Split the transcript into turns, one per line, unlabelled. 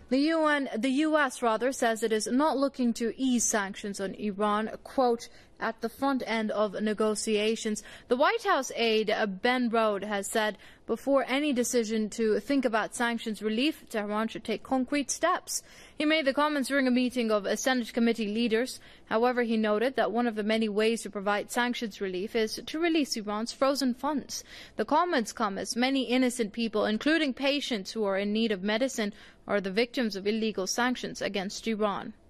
The U.S. says it is not looking to ease sanctions on Iran, quote, at the front end of negotiations. The White House aide Ben Rhodes has said before any decision to think about sanctions relief, Tehran should take concrete steps. He made the comments during a meeting of Senate committee leaders. However, he noted that one of the many ways to provide sanctions relief is to release Iran's frozen funds. The comments come as many innocent people, including patients who are in need of medicine, are the victims of illegal sanctions against Iran.